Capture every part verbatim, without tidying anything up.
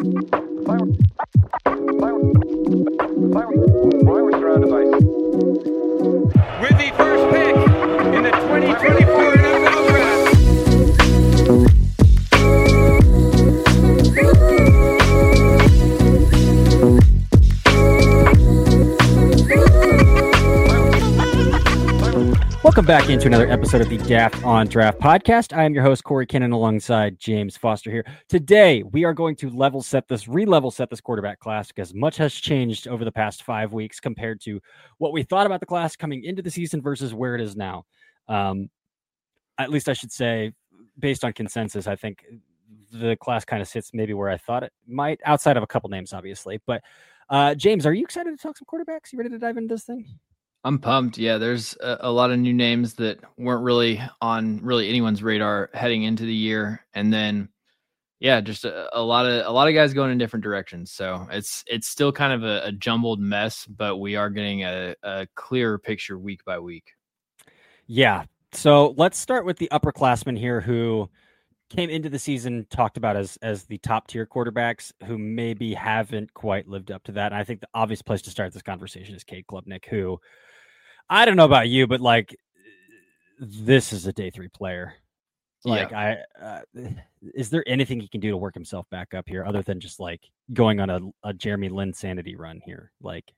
With the first pick in the twenty twenty-four N F L Draft. Welcome back into another episode of the Daft on Draft podcast. I am your host, Corey Kinnon, alongside James Foster here. Today, we are going to level set this, re-level set this quarterback class because much has changed over the past five weeks compared to what we thought about the class coming into the season versus where it is now. Um, at least I should say, based on consensus, I think the class kind of sits maybe where I thought it might, outside of a couple names, obviously. But uh, James, are you excited to talk some quarterbacks? You ready to dive into this thing? I'm pumped. Yeah, there's a, a lot of new names that weren't really on really anyone's radar heading into the year, and then yeah, just a, a lot of a lot of guys going in different directions. So it's it's still kind of a, a jumbled mess, but we are getting a, a clearer picture week by week. Yeah. So let's start with the upperclassmen here who came into the season talked about as as the top tier quarterbacks who maybe haven't quite lived up to that. And I think the obvious place to start this conversation is Cade Klubnik, who I don't know about you, but like this is a day three player. Like yeah. I, uh, is there anything he can do to work himself back up here other than just like going on a, a Jeremy Lin sanity run here? Like,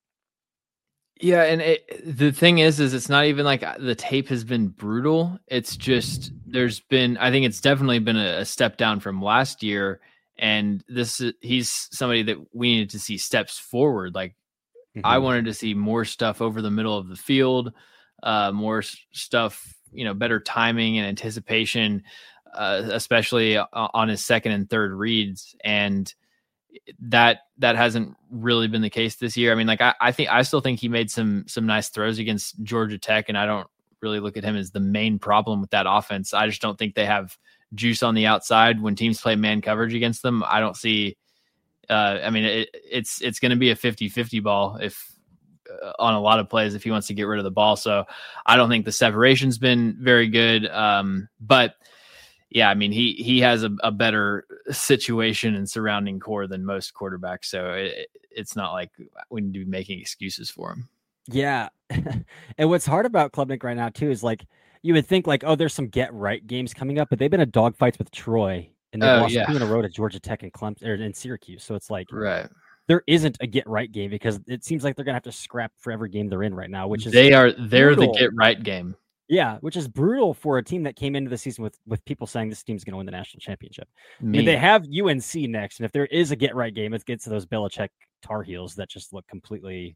yeah. And it, the thing is, is it's not even like the tape has been brutal. It's just, there's been, I think it's definitely been a, a step down from last year. And this is, he's somebody that we needed to see steps forward. Like, mm-hmm. I wanted to see more stuff over the middle of the field, uh, more stuff, you know, better timing and anticipation, uh, especially on his second and third reads. And that, that hasn't really been the case this year. I mean, like, I, I think, I still think he made some, some nice throws against Georgia Tech. And I don't really look at him as the main problem with that offense. I just don't think they have juice on the outside when teams play man coverage against them. I don't see, uh, I mean, it, it's, it's going to be a fifty-fifty ball if uh, on a lot of plays, if he wants to get rid of the ball. So I don't think the separation's been very good. Um, but yeah, I mean, he, he has a, a better situation and surrounding core than most quarterbacks. So it, it's not like we need to be making excuses for him. Yeah. And what's hard about Klubnik right now too, is like, you would think like, oh, there's some get right games coming up, but they've been a dogfights with Troy and they've oh, lost yeah. two in a row to Georgia Tech and Clemson or in Syracuse. So it's like, right. There isn't a get right game because it seems like they're going to have to scrap for every game they're in right now, which is they are, they're brutal. the get right game. Yeah, which is brutal for a team that came into the season with, with people saying this team's going to win the national championship. Me. I mean, they have U N C next, and if there is a get-right game, it gets to those Belichick Tar Heels that just look completely,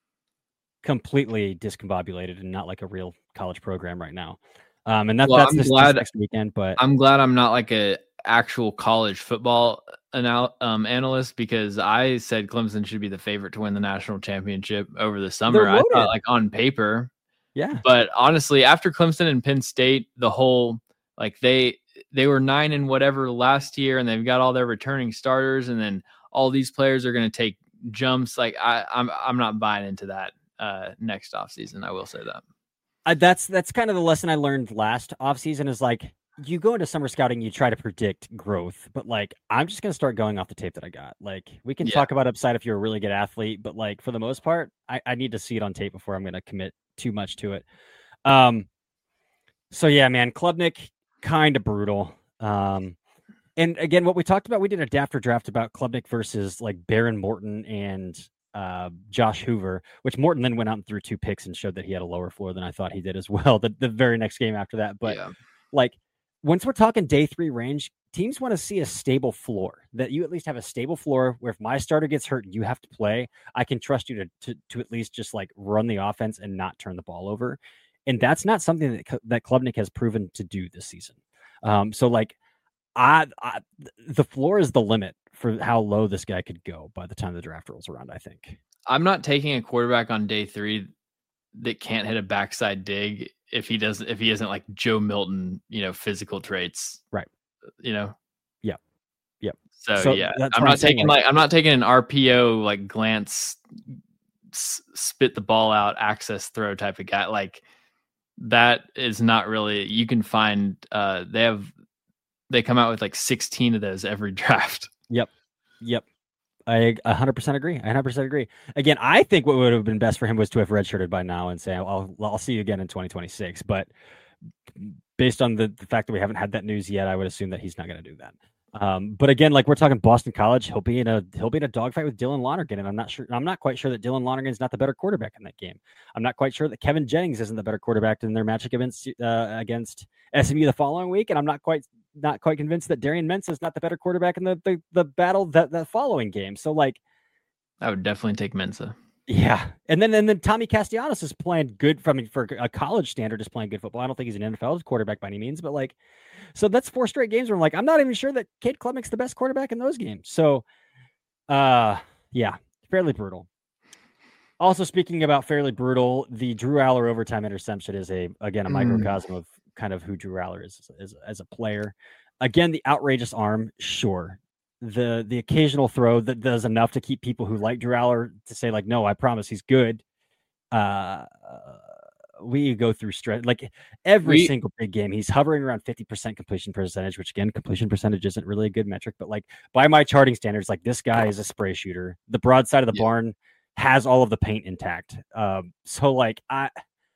completely discombobulated and not like a real college program right now. Um, and that, well, that's I'm this, glad, this next weekend. But I'm glad I'm not like a actual college football anal- um, analyst because I said Clemson should be the favorite to win the national championship over the summer. I thought, like on paper. Yeah. But honestly, after Clemson and Penn State, the whole like they they were nine and whatever last year, and they've got all their returning starters, and then all these players are going to take jumps. Like I, I'm I'm not buying into that uh, next offseason. I will say that. Uh, that's that's kind of the lesson I learned last offseason is like you go into summer scouting, you try to predict growth, but like I'm just going to start going off the tape that I got. Like we can yeah. talk about upside if you're a really good athlete, but like for the most part, I, I need to see it on tape before I'm going to commit too much to it. Um, so yeah, man, Klubnik kind of brutal. Um, and again, what we talked about, we did a Dafter draft about Klubnik versus like Baron Morton and uh, Josh Hoover, which Morton then went out and threw two picks and showed that he had a lower floor than I thought he did as well. The, the very next game after that, but yeah. like once we're talking day three range, teams want to see a stable floor, that you at least have a stable floor where if my starter gets hurt and you have to play, I can trust you to, to, to at least just like run the offense and not turn the ball over. And that's not something that, that Klubnik has proven to do this season. Um, so like I, I, the floor is the limit for how low this guy could go by the time the draft rolls around, I think. I'm not taking a quarterback on day three that can't hit a backside dig if he doesn't, if he isn't like Joe Milton, you know, physical traits, right? You know, yeah, yeah. So, so yeah, I'm not I'm taking like, like I'm not taking an R P O like glance, s- spit the ball out, access throw type of guy. Like that is not really. You can find uh, they have they come out with like sixteen of those every draft. Yep. Yep. I one hundred percent agree. I one hundred percent agree. Again, I think what would have been best for him was to have redshirted by now and say, I'll, I'll see you again in twenty twenty-six. But based on the, the fact that we haven't had that news yet, I would assume that he's not going to do that. Um, but again, like we're talking Boston College, he'll be in a he'll be in a dogfight with Dylan Lonergan, and I'm not sure. I'm not quite sure that Dylan Lonergan is not the better quarterback in that game. I'm not quite sure that Kevin Jennings isn't the better quarterback in their matchup against uh, against S M U the following week, and I'm not quite not quite convinced that Darian Mensah is not the better quarterback in the the, the battle that the following game. So like, I would definitely take Mensah. Yeah, and then and then Tommy Castellanos is playing good from for a college standard, is playing good football. I don't think he's an N F L quarterback by any means, but like, so that's four straight games where I'm like, I'm not even sure that Cade Klubnik's the best quarterback in those games. So, uh, yeah, fairly brutal. Also, speaking about fairly brutal, the Drew Aller overtime interception is a again a microcosm mm. of kind of who Drew Aller is as, as a player. Again, the outrageous arm, sure. The the occasional throw that does enough to keep people who like Drew Aller to say like, no, I promise he's good. Uh, we go through stretch like every we, single big game. He's hovering around fifty percent completion percentage, which again, completion percentage isn't really a good metric, but like by my charting standards, like this guy is a spray shooter. The broadside of the yeah. barn has all of the paint intact. Um, so like I.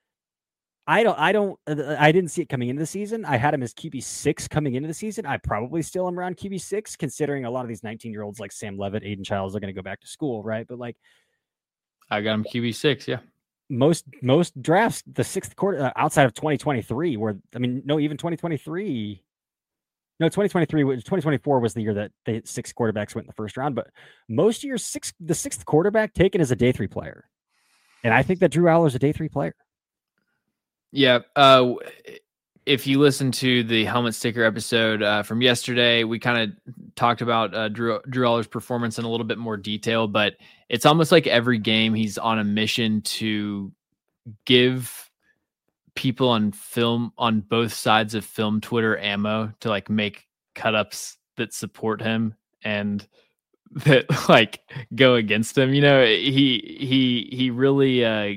I don't, I don't, I didn't see it coming into the season. I had him as Q B six coming into the season. I probably still am around Q B six, considering a lot of these nineteen year olds like Sam Levitt, Aiden Childs are going to go back to school. Right. But like, I got him Q B six. Yeah. Most, most drafts, the sixth quarter uh, outside of twenty twenty-three, where, I mean, no, even twenty twenty-three, no, twenty twenty-three, twenty twenty-four was the year that the six quarterbacks went in the first round. But most years, six, the sixth quarterback taken as a day three player. And I think that Drew Aller is a day three player. Yeah. Uh, if you listen to the helmet sticker episode uh, from yesterday, we kind of talked about uh, Drew, Drew Aller's performance in a little bit more detail, but it's almost like every game he's on a mission to give people on film, on both sides of film Twitter ammo to like make cut-ups that support him and that like go against him. You know, he, he, he really, uh,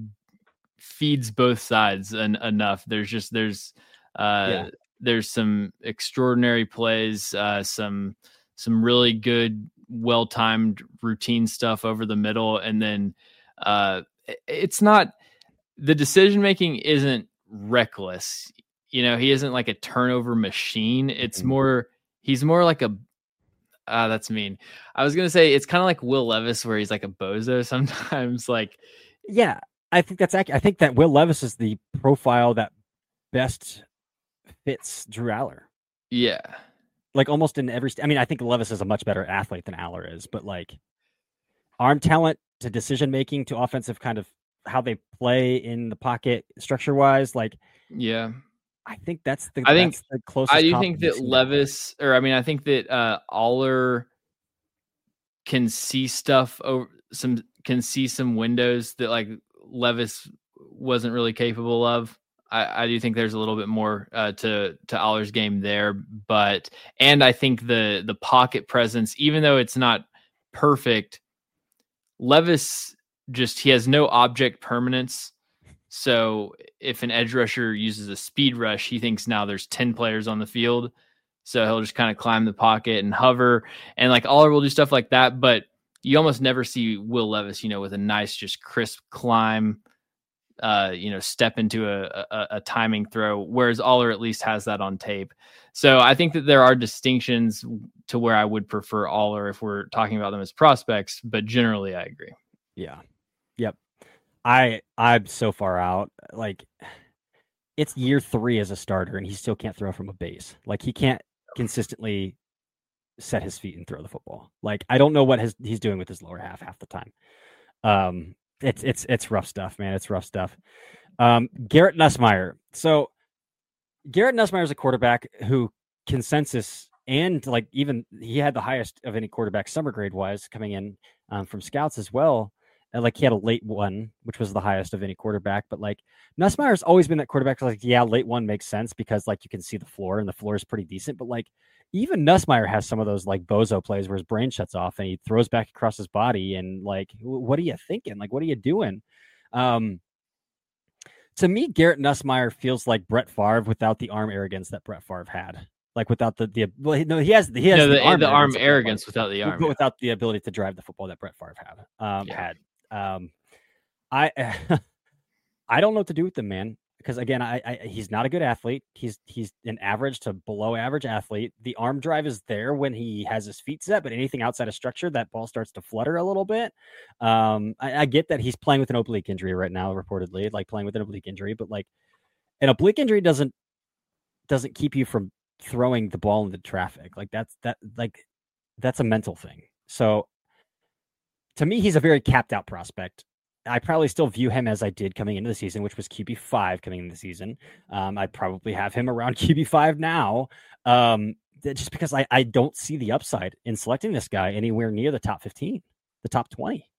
feeds both sides and enough. There's just there's uh yeah. there's some extraordinary plays, uh some some really good well-timed routine stuff over the middle, and then uh it's not, the decision making isn't reckless. You know, he isn't like a turnover machine. It's mm-hmm. more he's more like a uh that's mean. I was gonna say it's kind of like Will Levis, where he's like a bozo sometimes. Like, yeah. I think that's accurate. I think that Will Levis is the profile that best fits Drew Aller. Yeah. Like almost in every, st- I mean, I think Levis is a much better athlete than Aller is, but like arm talent to decision-making to offensive kind of how they play in the pocket structure wise. Like, yeah, I think that's the, I think that's the closest. I do think that Levis, or I mean, I think that uh, Aller can see stuff over some, can see some windows that like Levis wasn't really capable of. I, I do think there's a little bit more uh, to to Aller's game there, but and I think the the pocket presence, even though it's not perfect, Levis just he has no object permanence. So if an edge rusher uses a speed rush, he thinks now there's ten players on the field, so he'll just kind of climb the pocket and hover, and like Aller will do stuff like that, but you almost never see Will Levis, you know, with a nice, just crisp climb, uh, you know, step into a, a, a timing throw, whereas Aller at least has that on tape. So I think that there are distinctions to where I would prefer Aller if we're talking about them as prospects, but generally I agree. Yeah. Yep. I, I'm so far out. Like, it's year three as a starter and he still can't throw from a base. Like, he can't consistently set his feet and throw the football. Like, I don't know what his, he's doing with his lower half half the time. Um, it's, it's, it's rough stuff, man. It's rough stuff. Um, Garrett Nussmeier. So Garrett Nussmeier is a quarterback who consensus and like, even he had the highest of any quarterback summer grade wise coming in um, from scouts as well. And like he had a late one, which was the highest of any quarterback, but like Nussmeier's always been that quarterback. Like, yeah, late one makes sense because like you can see the floor and the floor is pretty decent, but like, even Nussmeier has some of those like bozo plays where his brain shuts off and he throws back across his body. And like, what are you thinking? Like, what are you doing? Um, to me, Garrett Nussmeier feels like Brett Favre without the arm arrogance that Brett Favre had. like without the the well, no, he has he has no, the, the, arm, the arm arrogance, arrogance without the arm, but yeah. without the ability to drive the football that Brett Favre had. Um, Yeah. had um, I I don't know what to do with him, man. Because again, I, I he's not a good athlete. He's he's an average to below average athlete. The arm drive is there when he has his feet set, but anything outside of structure, that ball starts to flutter a little bit. Um, I, I get that he's playing with an oblique injury right now, reportedly, like playing with an oblique injury, but like an oblique injury doesn't doesn't keep you from throwing the ball into traffic. Like that's that like that's a mental thing. So to me, he's a very capped out prospect. I probably still view him as I did coming into the season, which was Q B five coming into the season. Um, I probably have him around Q B five now, um, just because I, I don't see the upside in selecting this guy anywhere near the top fifteen, the top twenty.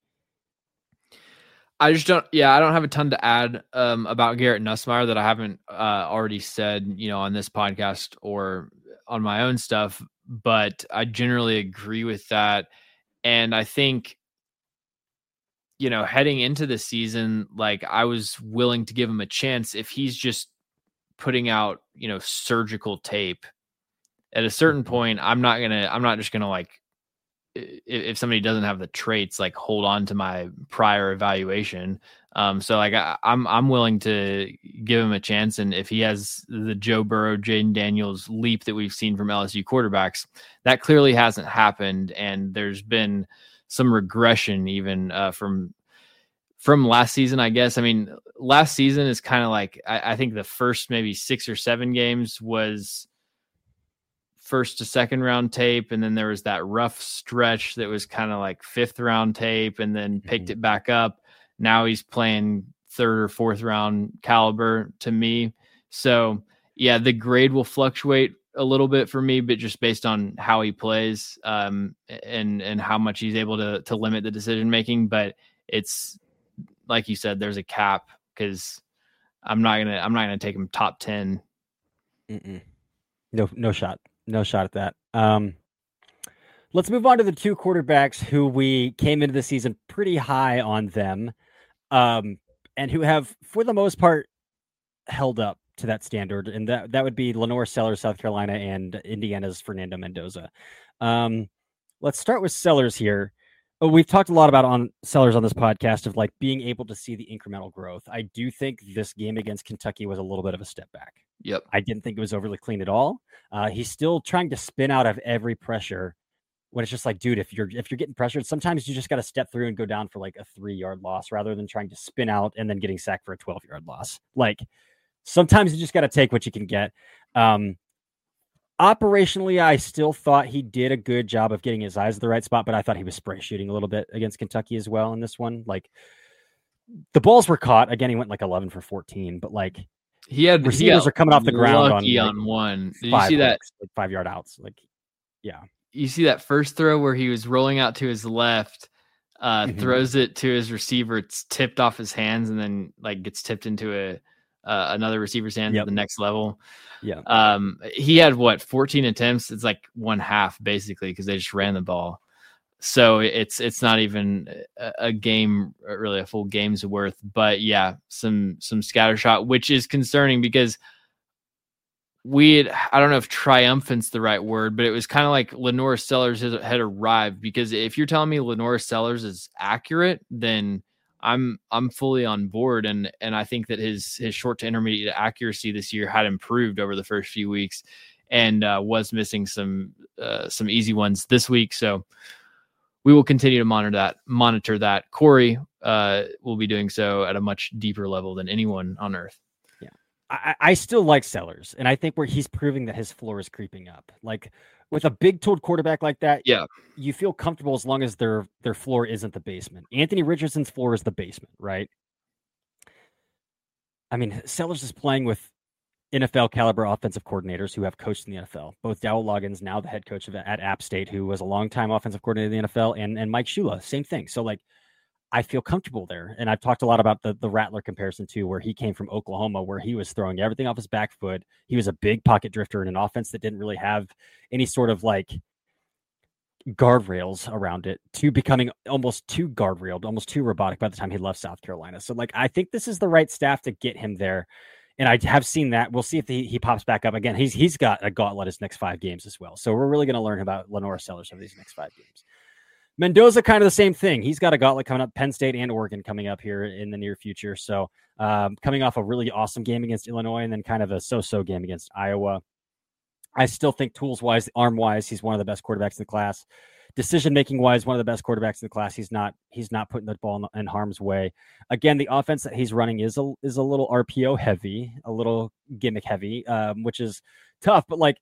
I just don't, yeah, I don't have a ton to add um, about Garrett Nussmeier that I haven't uh, already said, you know, on this podcast or on my own stuff, but I generally agree with that. And I think, you know, heading into the season, like I was willing to give him a chance if he's just putting out, you know, surgical tape. At a certain point, I'm not going to, I'm not just going to like, if, if somebody doesn't have the traits, like hold on to my prior evaluation. Um, so like I, I'm, I'm willing to give him a chance. And if he has the Joe Burrow, Jaden Daniels leap that we've seen from L S U quarterbacks, that clearly hasn't happened. And there's been some regression even uh, from from last season, I guess. I mean, last season is kind of like, I, I think the first maybe six or seven games was first to second round tape. And then there was that rough stretch that was kind of like fifth round tape and then picked mm-hmm. it back up. Now he's playing third or fourth round caliber to me. So yeah, the grade will fluctuate a little bit for me, but just based on how he plays um, and and how much he's able to to limit the decision making. But it's like you said, there's a cap because I'm not gonna I'm not gonna take him top ten. Mm-mm. No, no shot, no shot at that. Um, let's move on to the two quarterbacks who we came into the season pretty high on them, um, and who have for the most part held up to that standard, and that that would be Lenore Sellers, South Carolina, and Indiana's Fernando Mendoza. Um, let's start with Sellers here. Oh, we've talked a lot about on Sellers on this podcast of like being able to see the incremental growth. I do think this game against Kentucky was a little bit of a step back. Yep. I didn't think it was overly clean at all. Uh, he's still trying to spin out of every pressure when it's just like, dude, if you're if you're getting pressured, sometimes you just got to step through and go down for like a three yard loss rather than trying to spin out and then getting sacked for a twelve yard loss. Like, sometimes you just got to take what you can get. Um, operationally, I still thought he did a good job of getting his eyes at the right spot, but I thought he was spray shooting a little bit against Kentucky as well in this one. Like, the balls were caught. Again, he went like eleven for fourteen, but like he had receivers he are coming off the ground on, like, on one. Did five you see that? hooks, like five yard outs? Like, yeah. You see that first throw where he was rolling out to his left, uh, mm-hmm. throws it to his receiver. It's tipped off his hands and then like gets tipped into a Uh, another receiver's hands yep. at the next level. Yeah. Um, he had what, fourteen attempts. It's like one half basically, cause they just ran the ball. So it's, it's not even a, a game, really a full game's worth, but yeah, some, some scatter shot, which is concerning because we had, I don't know if triumphant's the right word, but it was kind of like Lenore Sellers had, had arrived, because if you're telling me Lenore Sellers is accurate, then I'm I'm fully on board, and and I think that his his short to intermediate accuracy this year had improved over the first few weeks, and uh, was missing some uh, some easy ones this week. So we will continue to monitor that. Monitor that. Corey uh, will be doing so at a much deeper level than anyone on earth. Yeah, I, I still like Sellers, and I think where he's proving that his floor is creeping up. Like, with a big-toed quarterback like that, yeah, you feel comfortable as long as their their floor isn't the basement. Anthony Richardson's floor is the basement, right? I mean, Sellers is playing with N F L caliber offensive coordinators who have coached in the N F L. Both Dowell Loggins, now the head coach of at App State, who was a longtime offensive coordinator in the N F L, and and Mike Shula, same thing. So like, I feel comfortable there. And I've talked a lot about the, the Rattler comparison too, where he came from Oklahoma, where he was throwing everything off his back foot. He was a big pocket drifter in an offense that didn't really have any sort of like guardrails around it, to becoming almost too guardrailed, almost too robotic by the time he left South Carolina. So like, I think this is the right staff to get him there. And I have seen that. We'll see if he, he pops back up again. He's he's got a gauntlet his next five games as well. So we're really going to learn about Lenore Sellers over these next five games. Mendoza, kind of the same thing. He's got a gauntlet coming up, Penn State and Oregon coming up here in the near future. So um, coming off a really awesome game against Illinois and then kind of a so-so game against Iowa. I still think tools-wise, arm-wise, he's one of the best quarterbacks in the class. Decision-making wise, one of the best quarterbacks in the class. He's not he's not putting the ball in, in harm's way. Again, the offense that he's running is a is a little R P O heavy, a little gimmick heavy, um, which is tough. But like,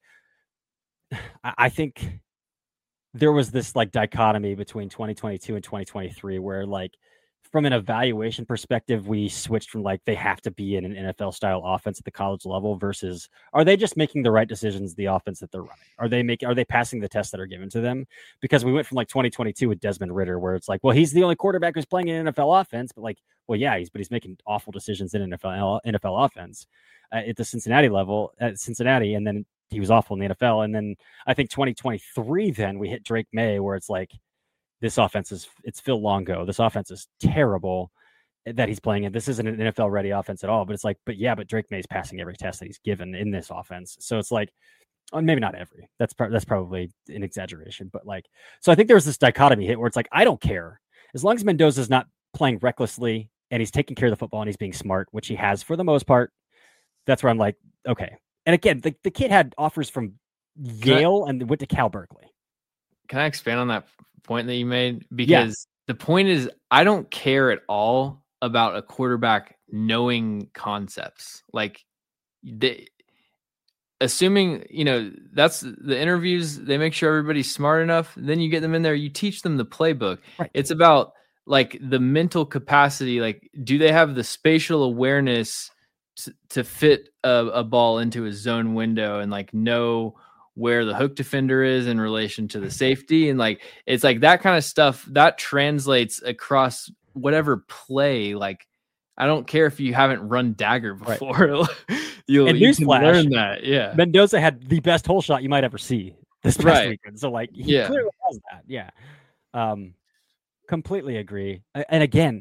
I, I think there was this like dichotomy between twenty twenty-two and twenty twenty-three where like from an evaluation perspective, we switched from like they have to be in an N F L style offense at the college level versus are they just making the right decisions, the offense that they're running? Are they making, are they passing the tests that are given to them? Because we went from like twenty twenty-two with Desmond Ridder, where it's like, well, he's the only quarterback who's playing an N F L offense, but like, well, yeah, he's, but he's making awful decisions in N F L, N F L offense uh, at the Cincinnati level at Cincinnati. And then he was awful in the N F L. And then I think twenty twenty-three, then we hit Drake May where it's like, this offense is, it's Phil Longo. This offense is terrible that he's playing in. This isn't an N F L ready offense at all, but it's like, but yeah, but Drake May's passing every test that he's given in this offense. So it's like, oh, maybe not every, that's, pro- that's probably an exaggeration, but like, so I think there was this dichotomy hit where it's like, I don't care as long as Mendoza's not playing recklessly and he's taking care of the football and he's being smart, which he has for the most part. That's where I'm like, okay. And again, the, the kid had offers from Yale I, and went to Cal Berkeley. Can I expand on that point that you made? Because yeah. the point is, I don't care at all about a quarterback knowing concepts. Like, they, assuming, you know, that's the interviews, they make sure everybody's smart enough. Then you get them in there, you teach them the playbook. Right. It's about like the mental capacity. Like, do they have the spatial awareness to, to fit a, a ball into a zone window and like know where the hook defender is in relation to the safety? And like, it's like that kind of stuff that translates across whatever play. Like, I don't care if you haven't run dagger before. Right. You'll and you can flash, learn that. Yeah. Mendoza had the best hole shot you might ever see this past right. weekend. So like, he yeah. clearly has that. Yeah. Um, completely agree. And again,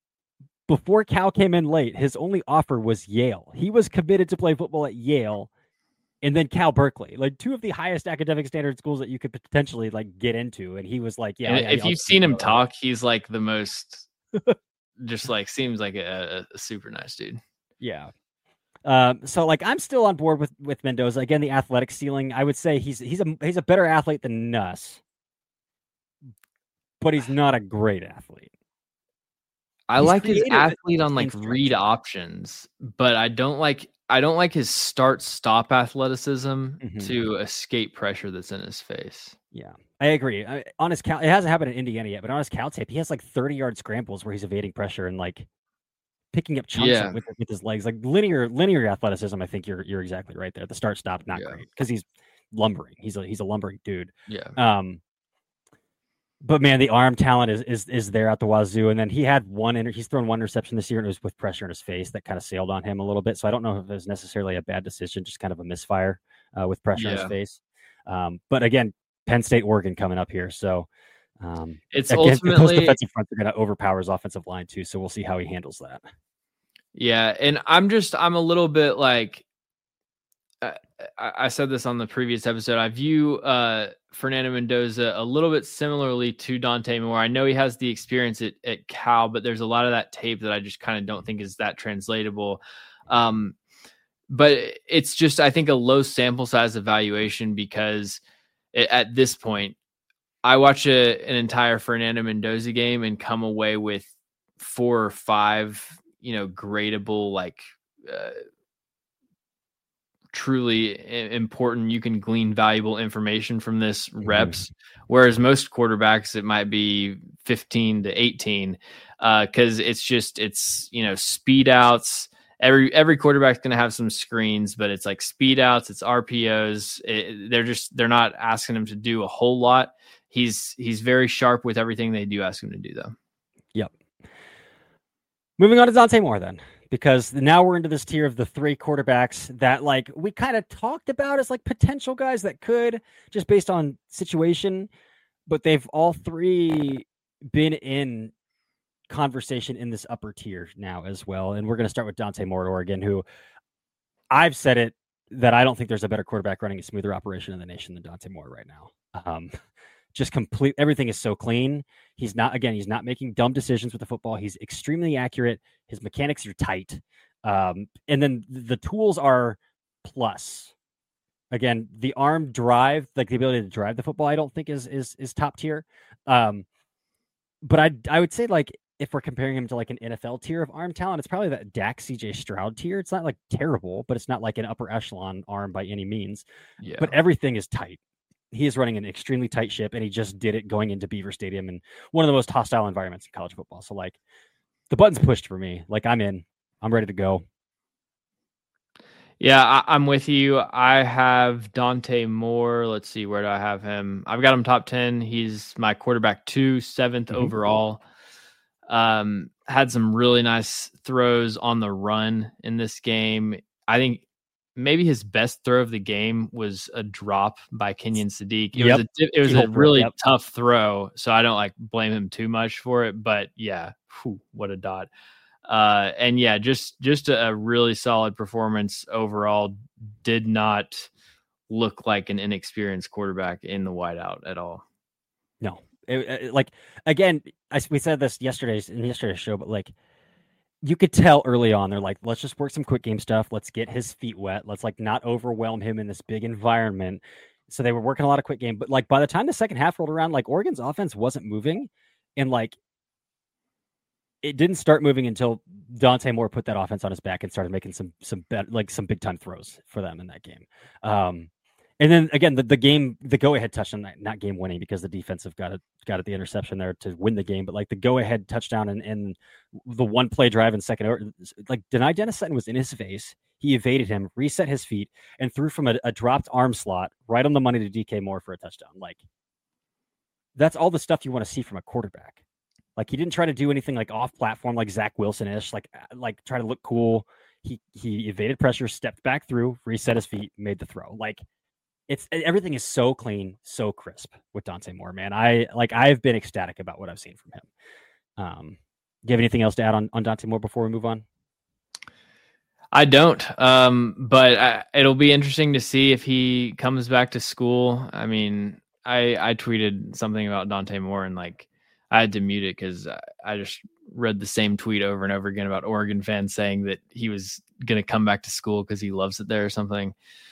before Cal came in late, his only offer was Yale. He was committed to play football at Yale. And then Cal Berkeley, like two of the highest academic standard schools that you could potentially like get into. And he was like, yeah. yeah if I'll you've seen him talk, he's like the most, just like seems like a, a super nice dude. Yeah. Um, so like, I'm still on board with, with Mendoza. Again, the athletic ceiling, I would say he's, he's a, he's a better athlete than Nuss, but he's not a great athlete. I he's like his athlete on like read options, but I don't like, I don't like his start-stop athleticism mm-hmm. to escape pressure that's in his face. Yeah, I agree. I, on his Cal, it hasn't happened in Indiana yet, but on his Cal tape, he has like thirty-yard scrambles where he's evading pressure and like picking up chunks yeah. with, with his legs, like linear linear athleticism. I think you're you're exactly right there. The start-stop, not yeah. great because he's lumbering. He's a he's a lumbering dude. Yeah. Um. But man, the arm talent is is is there at the wazoo. And then he had one inter- he's thrown one interception this year, and it was with pressure in his face that kind of sailed on him a little bit. So I don't know if it was necessarily a bad decision, just kind of a misfire uh, with pressure yeah. in his face. Um, but again, Penn State, Oregon coming up here, so um, it's again, ultimately those defensive fronts are going to overpower his offensive line too. So we'll see how he handles that. Yeah, and I'm just I'm a little bit like uh, I said this on the previous episode. I view uh, Fernando Mendoza a little bit similarly to Dante Moore. I know he has the experience at, at Cal, but there's a lot of that tape that I just kind of don't think is that translatable. Um, but it's just, I think, a low sample size evaluation because it, at this point, I watch a, an entire Fernando Mendoza game and come away with four or five, you know, gradable, like, uh, truly important, you can glean valuable information from this reps, mm-hmm. whereas most quarterbacks it might be fifteen to eighteen uh because it's just it's you know speed outs. Every every quarterback's going to have some screens, but it's like speed outs, it's R P Os. It, they're just they're not asking him to do a whole lot. He's he's very sharp with everything they do ask him to do, though. Yep. Moving on to Dante Moore then. Because now we're into this tier of the three quarterbacks that like we kind of talked about as like potential guys that could just based on situation, but they've all three been in conversation in this upper tier now as well. And we're going to start with Dante Moore at Oregon, who I've said it that I don't think there's a better quarterback running a smoother operation in the nation than Dante Moore right now. Um, just complete everything is so clean. He's not again. He's not making dumb decisions with the football. He's extremely accurate. His mechanics are tight, um, and then the tools are plus. Again, the arm drive, like the ability to drive the football, I don't think is is is top tier. Um, but I I would say like if we're comparing him to like an N F L tier of arm talent, it's probably that Dak C J Stroud tier. It's not like terrible, but it's not like an upper echelon arm by any means. Yeah. But everything is tight. He is running an extremely tight ship, and he just did it going into Beaver Stadium and one of the most hostile environments in college football. So like the button's pushed for me. Like I'm in. I'm ready to go. Yeah, I, I'm with you. I have Dante Moore. Let's see, where do I have him? I've got him top ten. He's my quarterback two, seventh mm-hmm. overall. Um, had some really nice throws on the run in this game. I think maybe his best throw of the game was a drop by Kenyon Sadiq. It yep. was a, it was a really yep. tough throw, so I don't like blame him too much for it. But yeah, whew, what a dot. Uh, and yeah, just just a, a really solid performance overall. Did not look like an inexperienced quarterback in the whiteout at all. No, it, it, like again, I, we said this yesterday's in yesterday's show, but like you could tell early on, they're like, let's just work some quick game stuff. Let's get his feet wet. Let's like not overwhelm him in this big environment. So they were working a lot of quick game, but like by the time the second half rolled around, like Oregon's offense wasn't moving, and like it didn't start moving until Dante Moore put that offense on his back and started making some some bet, like some big time throws for them in that game. Um, and then again, the, the game, the go ahead touchdown, not game winning because the defensive got it got it the interception there to win the game, but like the go ahead touchdown and, and the one play drive in second, like Dani Dennis Sutton was in his face. He evaded him, reset his feet, and threw from a, a dropped arm slot right on the money to D K Moore for a touchdown. Like that's all the stuff you want to see from a quarterback. Like he didn't try to do anything like off platform, like Zach Wilson-ish, like, like try to look cool. He, he evaded pressure, stepped back through, reset his feet, made the throw. Like it's everything is so clean, so crisp with Dante Moore, man. I like, I've been ecstatic about what I've seen from him. Um, do you have anything else to add on, on Dante Moore before we move on? I don't, um, but I, it'll be interesting to see if he comes back to school. I mean, I, I tweeted something about Dante Moore and like, I had to mute it because I just read the same tweet over and over again about Oregon fans saying that he was going to come back to school because he loves it there or something.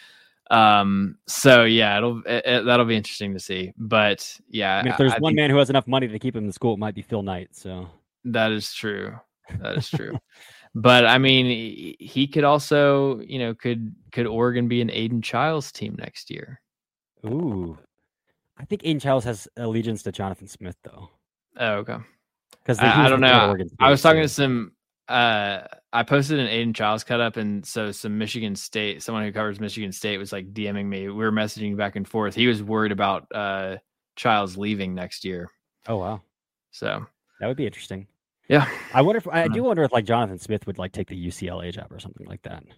Um, so yeah, it'll, it, it, that'll be interesting to see, but yeah, I mean, if there's I one man who has enough money to keep him in school, it might be Phil Knight. So that is true. That is true. But I mean, he could also, you know, could, could Oregon be an Aiden Childs team next year? Ooh, I think Aiden Childs has allegiance to Jonathan Smith though. Oh, okay. Because I, I don't know. I was talking to some. Uh, I posted an Aiden Childs cut up, and so some Michigan State, someone who covers Michigan State, was like DMing me. We were messaging back and forth. He was worried about uh, Childs leaving next year. Oh wow! So that would be interesting. Yeah, I wonder if I do wonder if like Jonathan Smith would like take the U C L A job or something like that.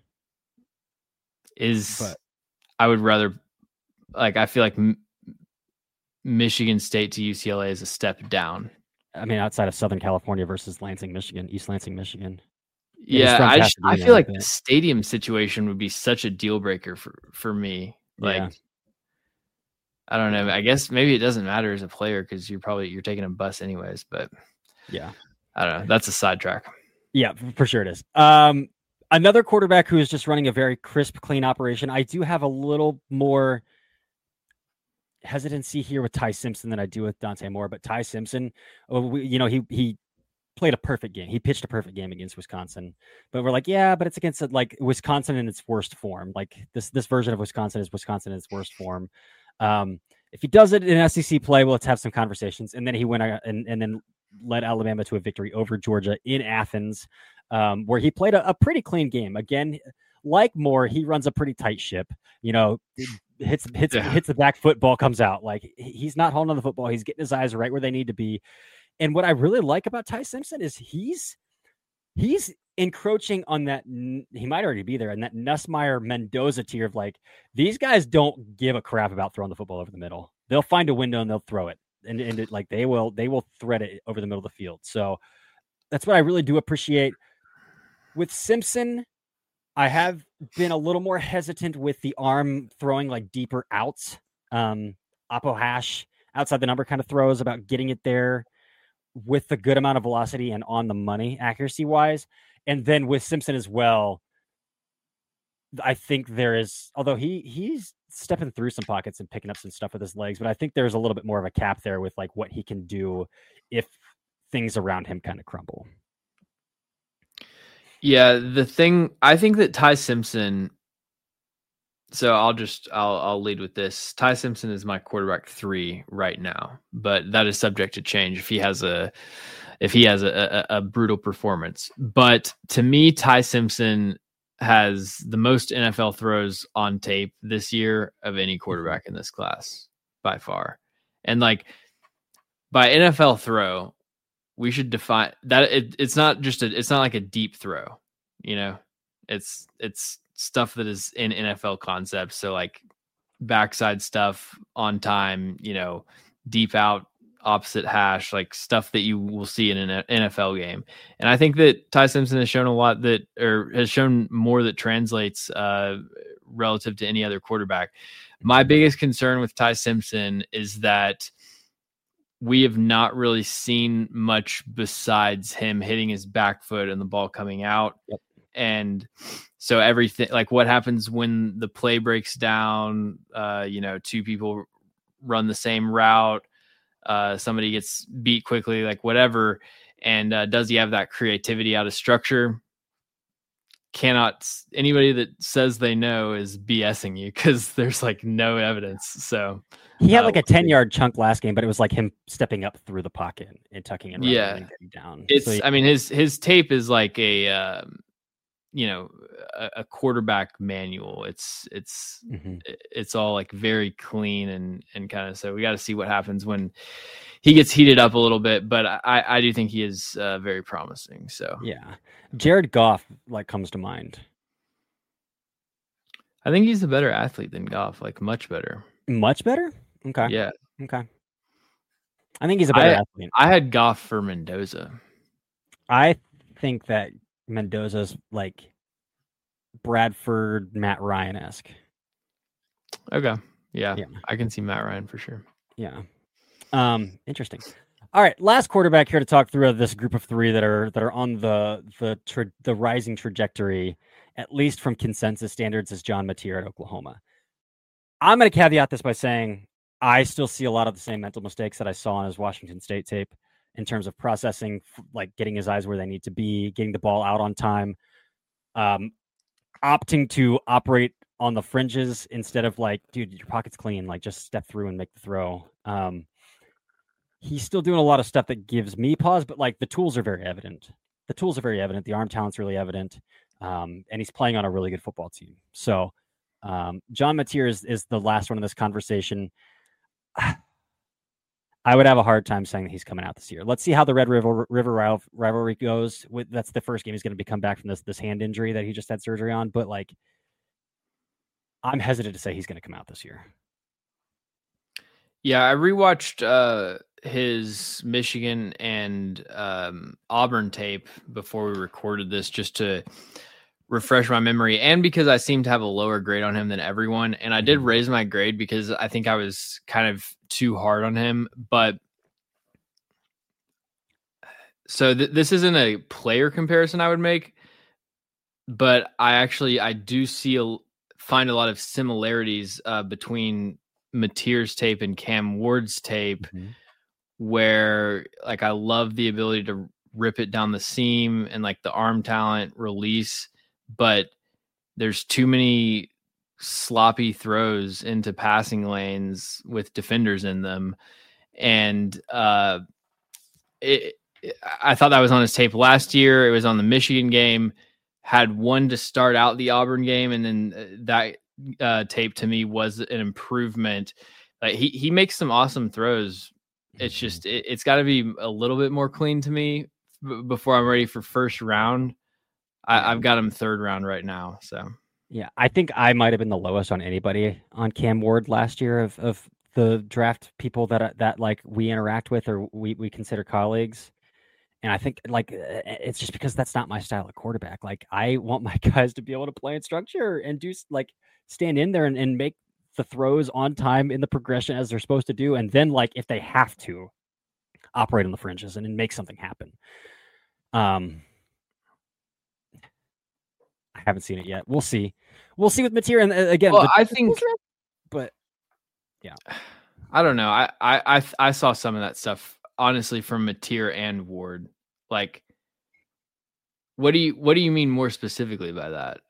Is but I would rather like I feel like. M- Michigan State to U C L A is a step down. I mean, outside of Southern California versus Lansing, Michigan, East Lansing, Michigan. Yeah, I just, I feel like the stadium situation would be such a deal breaker for, for me. Like, yeah. I don't know. I guess maybe it doesn't matter as a player because you're probably you're taking a bus anyways. But yeah, I don't know. That's a sidetrack. Yeah, for sure it is. Um, another quarterback who is just running a very crisp, clean operation. I do have a little more hesitancy here with Ty Simpson than I do with Dante Moore, but Ty Simpson, you know, he he played a perfect game. He pitched a perfect game against Wisconsin, but we're like, yeah, but it's against like Wisconsin in its worst form. Like this this version of Wisconsin is Wisconsin in its worst form. Um, if he does it in S E C play, well, let's have some conversations. And then he went and and then led Alabama to a victory over Georgia in Athens, um, where he played a, a pretty clean game. Again, like Moore, he runs a pretty tight ship. You know. hits hits yeah. hits the back foot, ball comes out. Like he's not holding on the football. He's getting his eyes right where they need to be. And what I really like about Ty Simpson is he's he's encroaching on that. He might already be there in that Nussmeier Mendoza tier of like, these guys don't give a crap about throwing the football over the middle. They'll find a window and they'll throw it. And, and it, like they will they will thread it over the middle of the field. So that's what I really do appreciate with Simpson. I have been a little more hesitant with the arm throwing like deeper outs. Um, Oppo hash outside the number kind of throws about getting it there with the good amount of velocity and on the money accuracy wise. And then with Simpson as well, I think there is, although he he's stepping through some pockets and picking up some stuff with his legs, but I think there's a little bit more of a cap there with like what he can do if things around him kind of crumble. Yeah, the thing, I think that Ty Simpson, so I'll just, I'll, I'll lead with this. Ty Simpson is my quarterback three right now, but that is subject to change if he has a, if he has a, a, a brutal performance. But to me, Ty Simpson has the most N F L throws on tape this year of any quarterback in this class by far. And like by N F L throw, we should define that it, it's not just a, it's not like a deep throw, you know, it's, it's stuff that is in N F L concepts. So like backside stuff on time, you know, deep out, opposite hash, like stuff that you will see in an N F L game. And I think that Ty Simpson has shown a lot that, or has shown more that translates uh, relative to any other quarterback. My biggest concern with Ty Simpson is that we have not really seen much besides him hitting his back foot and the ball coming out. Yep. And so everything, like what happens when the play breaks down, uh, you know, two people run the same route, uh, somebody gets beat quickly, like whatever. And uh, does he have that creativity out of structure? Cannot, anybody that says they know is BSing you because there's like no evidence. So he had uh, like a ten yard chunk last game, but it was like him stepping up through the pocket and tucking in. Yeah. And getting down. It's, so, I mean, his, his tape is like a, um, you know, a, a quarterback manual. It's, it's, mm-hmm. it's all like very clean and, and kind of, so we got to see what happens when he gets heated up a little bit, but I, I do think he is uh, very promising. So yeah, Jared Goff like comes to mind. I think he's a better athlete than Goff, like much better. Much better? Okay. Yeah. Okay. I think he's a better I, athlete. I had Goff for Mendoza. I think that Mendoza's like Bradford, Matt Ryan-esque. Okay. Yeah, yeah. I can see Matt Ryan for sure. Yeah. Um, interesting. All right, last quarterback here to talk through this group of three that are that are on the the tra- the rising trajectory, at least from consensus standards, is John Mateer at Oklahoma. I'm going to caveat this by saying I still see a lot of the same mental mistakes that I saw on his Washington State tape in terms of processing, like getting his eyes where they need to be, getting the ball out on time, um, opting to operate on the fringes instead of like, dude, your pocket's clean, like just step through and make the throw. Um, he's still doing a lot of stuff that gives me pause, but like the tools are very evident. The tools are very evident. The arm talent's really evident. Um, and he's playing on a really good football team. So um, John Mateer is, is the last one in this conversation. I would have a hard time saying that he's coming out this year. Let's see how the Red River River rivalry goes. With that's the first game he's going to be come back from this this hand injury that he just had surgery on. But like, I'm hesitant to say he's going to come out this year. Yeah, I rewatched uh, his Michigan and um, Auburn tape before we recorded this just to refresh my memory, and because I seem to have a lower grade on him than everyone. And I did raise my grade because I think I was kind of too hard on him. But so th- this isn't a player comparison I would make, but I actually, I do see a, find a lot of similarities uh, between Mateer's tape and Cam Ward's tape, mm-hmm. where like, I love the ability to rip it down the seam and like the arm talent release, but there's too many sloppy throws into passing lanes with defenders in them. And uh, it, I thought that was on his tape last year. It was on the Michigan game, had one to start out the Auburn game. And then that uh, tape to me was an improvement. Like he, he makes some awesome throws. It's just, it, it's gotta be a little bit more clean to me b- before I'm ready for first round. I, I've got him third round right now. So yeah, I think I might have been the lowest on anybody on Cam Ward last year of, of the draft people that that like we interact with or we, we consider colleagues. And I think like it's just because that's not my style of quarterback. Like I want my guys to be able to play in structure and do like stand in there and, and make the throws on time in the progression as they're supposed to do. And then like if they have to operate on the fringes and, and make something happen. Um, I haven't seen it yet. We'll see. We'll see with Mateer. And uh, again, well, the, I think, but yeah, I don't know. I, I, I, I saw some of that stuff. Honestly, from Mateer and Ward, like, what do you what do you mean more specifically by that?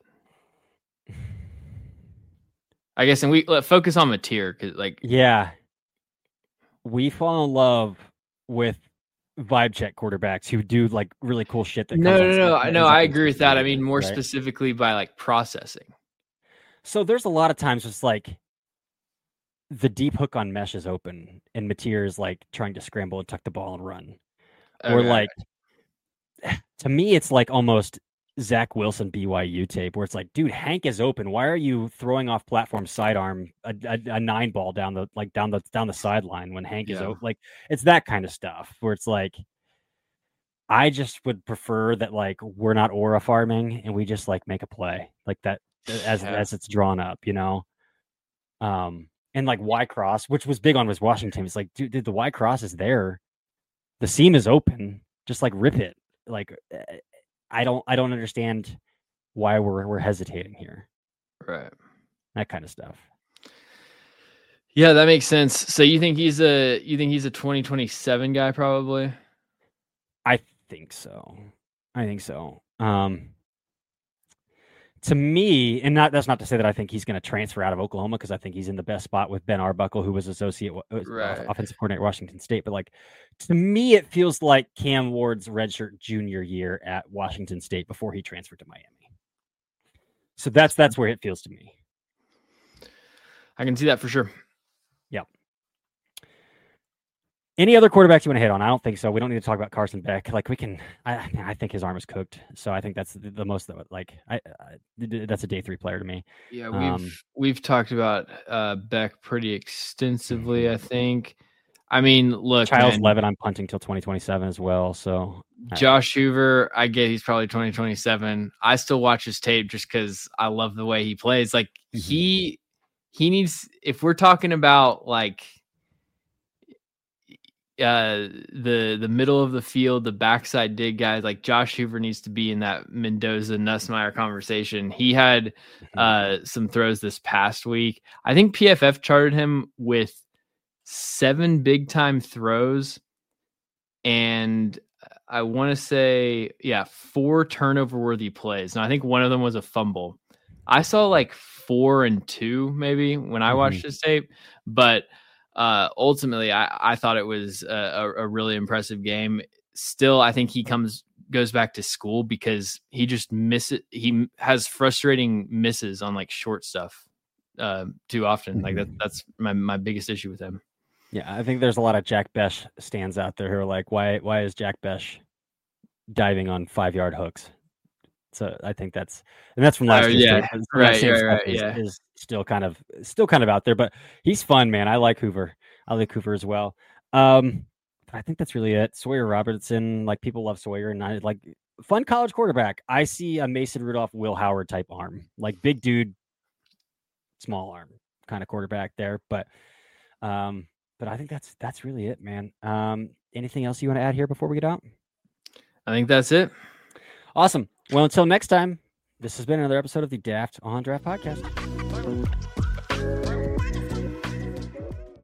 I guess, and we let focus on Mateer because, like, yeah, we fall in love with vibe check quarterbacks who do like really cool shit. That no, comes no, on no, no. I agree with that. I game, mean, more right? specifically by like processing. So there's a lot of times it's like the deep hook on mesh is open and Mateer is like trying to scramble and tuck the ball and run. Okay. Or like, to me, it's like almost Zach Wilson B Y U tape where it's like, dude, Hank is open. Why are you throwing off platform sidearm a, a, a nine ball down the like down the down the sideline when Hank yeah. is open? Like it's that kind of stuff where it's like, I just would prefer that like we're not aura farming and we just like make a play like that as yeah. as it's drawn up, you know. Um. And like Y cross, which was big on was Washington. It's like, dude, dude, the Y cross is there. The seam is open. Just like rip it. Like, I don't, I don't understand why we're we're hesitating here. Right. That kind of stuff. Yeah, that makes sense. So you think he's a, you think he's a twenty twenty-seven guy, probably? I think so. I think so. Um. To me, and not that's not to say that I think he's going to transfer out of Oklahoma because I think he's in the best spot with Ben Arbuckle, who was associate right. offensive coordinator at Washington State. But like, to me, it feels like Cam Ward's redshirt junior year at Washington State before he transferred to Miami. So that's that's where it feels to me. I can see that for sure. Yeah. Any other quarterbacks you want to hit on? I don't think so. We don't need to talk about Carson Beck. Like we can, I, I think his arm is cooked. So I think that's the, the most that like I, I, that's a day three player to me. Yeah, we've um, we've talked about uh, Beck pretty extensively. I think. I mean, look, Charles man, Levin, I'm punting till twenty twenty-seven as well. So Josh Hoover, I get he's probably twenty twenty-seven. I still watch his tape just because I love the way he plays. Like mm-hmm. he he needs. If we're talking about like. Uh, the the middle of the field, the backside dig guys like Josh Hoover needs to be in that Mendoza Nussmeier conversation. He had uh, some throws this past week. I think P F F charted him with seven big time throws, and I want to say yeah, four turnover worthy plays. And I think one of them was a fumble. I saw like four and two maybe when I watched mm-hmm. his tape, but. Uh, ultimately, I, I thought it was a, a really impressive game. Still, I think he comes goes back to school because he just misses. He has frustrating misses on like short stuff uh, too often. Like that, that's my, my biggest issue with him. Yeah, I think there's a lot of Jack Besh stands out there who are like, why why is Jack Besh diving on five yard hooks? So I think that's and that's from last uh, year. Yeah, right, right, right. Is, yeah, is still kind of still kind of out there, but he's fun, man. I like Hoover. I like Hoover as well. Um, I think that's really it. Sawyer Robertson, like people love Sawyer, and I like fun college quarterback. I see a Mason Rudolph, Will Howard type arm, like big dude, small arm kind of quarterback there. But, um, but I think that's that's really it, man. Um, anything else you want to add here before we get out? I think that's it. Awesome. Well, until next time, this has been another episode of the Daft on Draft Podcast.